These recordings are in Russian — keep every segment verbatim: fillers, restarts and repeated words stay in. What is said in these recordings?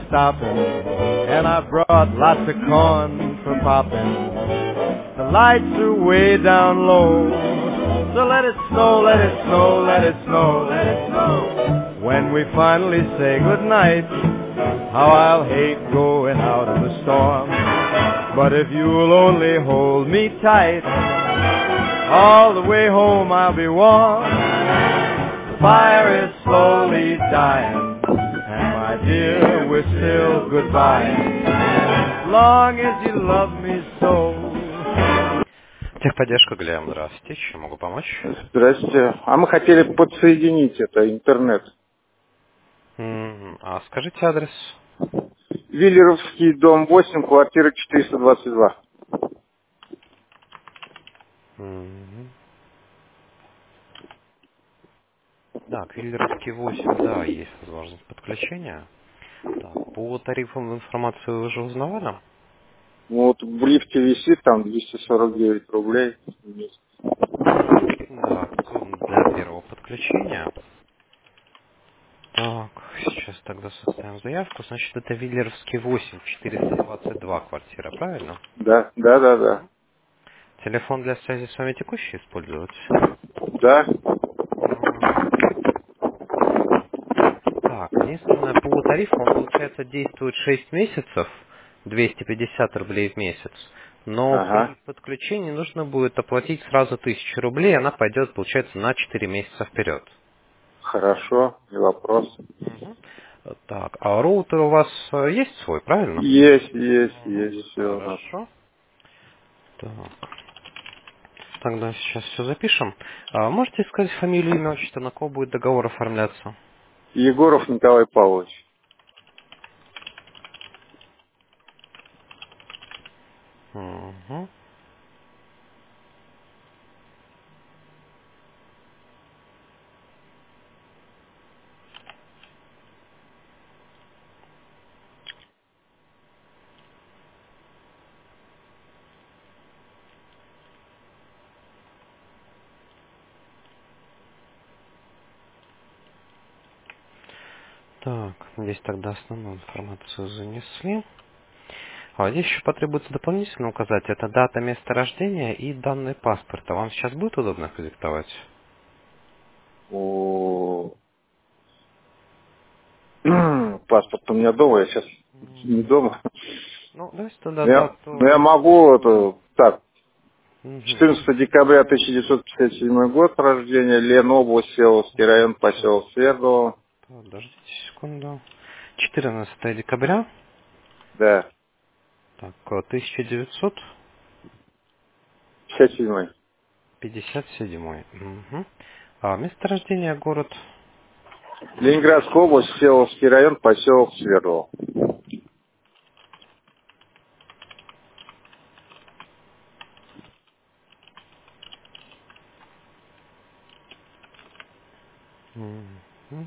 stopping, and I brought lots of corn for popping. The lights are way down low, so let it snow, let it snow, let it snow, let it snow. When we finally say goodnight, how I'll hate going out in the storm. But if you'll only hold me tight, all the way home I'll be warm. The fire is slowly dying, and my dear, we're still goodbye. As long as you love me so. Техподдержка, Глеб, здравствуйте. Чем могу помочь? Здравствуйте. А мы хотели подсоединить это, интернет. Mm-hmm. А скажите адрес? Виллеровский, дом восемь, квартира четыреста двадцать два. Mm-hmm. Да, Виллеровский восемь, да, есть возможность подключения. Так, по тарифам информацию вы уже узнавали? Ну, вот в лифте висит там двести сорок девять рублей в месяц. Да, для первого подключения. Так, сейчас тогда составим заявку. Значит, это Виллеровский восемь, четыреста двадцать два квартира, правильно? Да, да, да, да. Телефон для связи с вами текущий использовать? Да. Мгм. Так, единственное, по тарифу он, получается, действует шесть месяцев, двести пятьдесят рублей в месяц. Но при Ага. подключении нужно будет оплатить сразу тысячу рублей, она пойдет, получается, на четыре месяца вперед. Хорошо, не вопрос. Мгм. Так, а роутер у вас э, есть свой, правильно? Есть, есть, Мгм. есть все у нас. Хорошо. Так, тогда сейчас все запишем. А можете сказать фамилию, имя, отчество, на кого будет договор оформляться? Егоров Николай Павлович. Мгм. Так, здесь тогда основную информацию занесли. А здесь еще потребуется дополнительно указать, это дата, место рождения и данные паспорта. Вам сейчас будет удобно их продиктовать? О, паспорт у меня дома, я сейчас не дома. Ну, давайте тогда Но я, но дату... я могу, это, так, Мгм. четырнадцатого декабря тысяча девятьсот пятьдесят седьмой год рождения, Ленобласть, Севолжский район, поселок Свердлово. Подождите секунду. четырнадцатого декабря, Да, так, тысяча девятьсот пятьдесят седьмой. пятьдесят седьмой. Мгм. А место рождения город. Ленинградская область, Севолжский район, поселок Свердлово. Мгм.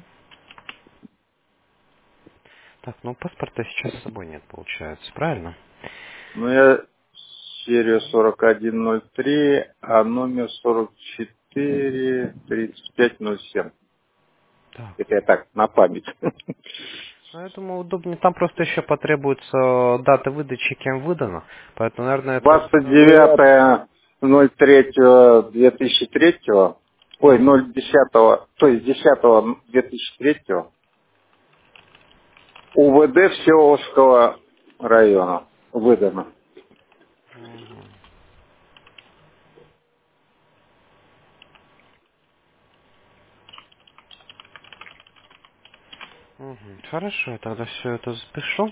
Так, ну паспорта сейчас с собой нет, получается, правильно? Ну, я серия сорок один ноль три, а номер сорок четыре тридцать пять ноль семь. Так. Это я так, на память. Ну, я думаю, удобнее. Там просто еще потребуется дата выдачи, кем выдано. Поэтому, наверное, это двадцать все... девятое ноль третьего две тысячи третьего, ой, ноль десятого, то есть десятого две тысячи третьего, УВД Всеволожского района выдано. Мгм. Мгм. Хорошо, я тогда все это запишу.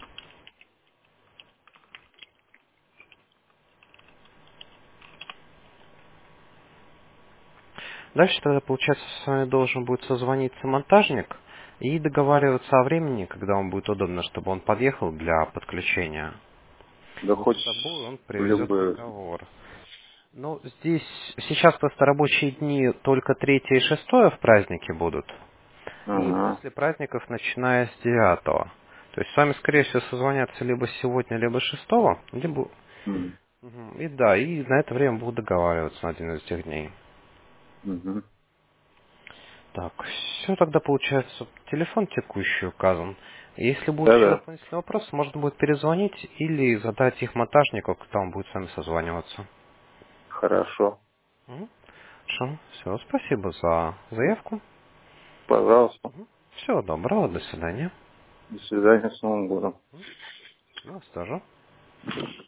Дальше тогда, получается, с вами должен будет созвониться монтажник и договариваться о времени, когда вам будет удобно, чтобы он подъехал для подключения. Да И хоть с собой он в привезет любые. договор. Ну, здесь сейчас просто рабочие дни только третье и шестое в празднике будут. И Ага. после праздников, начиная с девятого. То есть с вами, скорее всего, созвонятся либо сегодня, либо шестого. Либо... М. Мгм. И да, и на это время будут договариваться на один из этих дней. Мгм. Так, все тогда получается, телефон текущий указан. Если будут еще Да-да. дополнительные вопросы, можно будет перезвонить или задать их монтажнику, когда он будет с вами созваниваться. Хорошо. М? Хорошо, все, спасибо за заявку. Пожалуйста. Всего доброго, до свидания. До свидания, с Новым годом. Вас тоже.